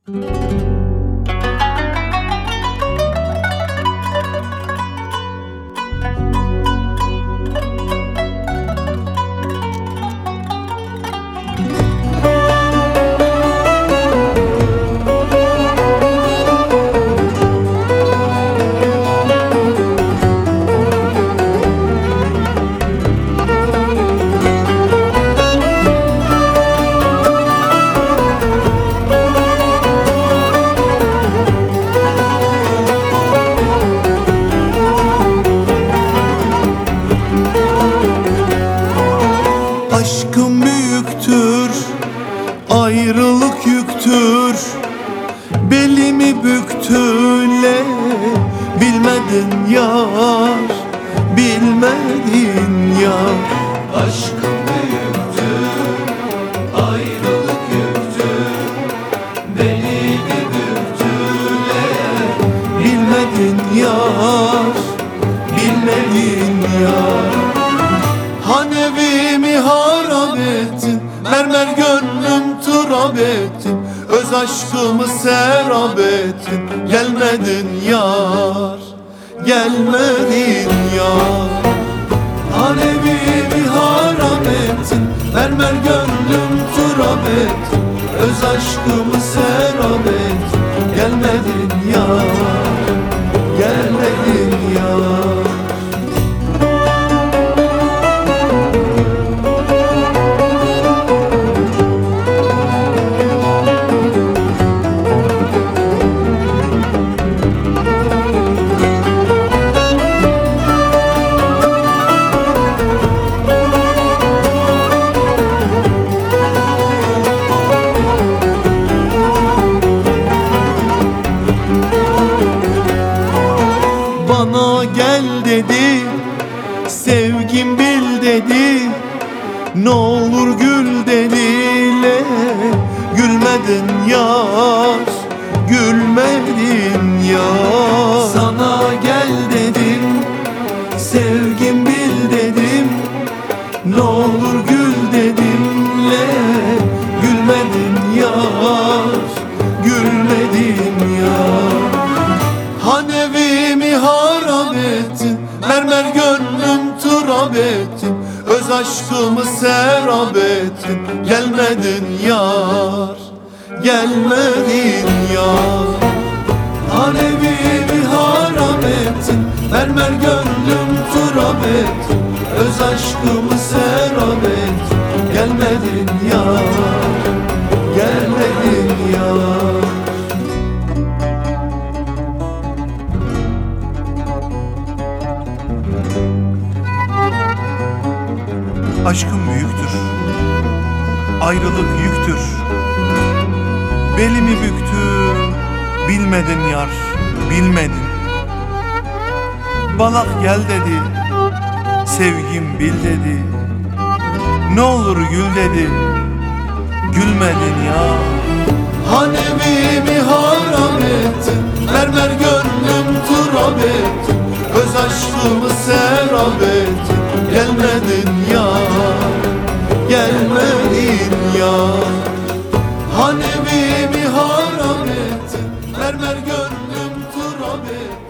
Aşkım büyüktür, ayrılık yüktür. Belimi büktüle, bilmedin yar, bilmedin yar. Aşkım büyüktür, ayrılık yüktür. Belimi büktüle, Bilmedin yar, bilmedin yar. Hanevimi harap ettin, mermer gönlüm turab ettin. Öz aşkımı serap ettin, gelmedin yar, gelmedin yar. Hanevimi harap ettin, mermer gönlüm turab ettin. Öz aşkımı serap ettin, gelmedin yar, gelmedin yar. Bana gel dedi, sevgim bil dedi. Ne olur gül dediyle, gülmedin yar, gülmedin yar. Sana gel dedim, sevgim bil dedim. Ne olur gül dedimle, gülmedin yar, gülmedin yar. Hanevimi harap ettin, mermer gönlüm turab ettin. Öz aşkımı serap ettin, gelmedin yar, gelmedin yar. Hanevimi harap ettin, mermer gönlüm turab ettin. Öz aşkımı serap ettin, gelmedin yar, gelmedin yar. Aşkım büyüktür, ayrılık yüktür. Belimi büktü, bilmedin yar, bilmedin. Balak gel dedi, sevgim bil dedi. Ne olur gül dedi, gülmedin ya. Hanevimi harap ettin, mermer gönlüm turab ettin. Öz aşkımı serap ettin, gelmedin yar, gelmedin yar. Hanevimi harap ettin, mermer gönlüm turab ettin.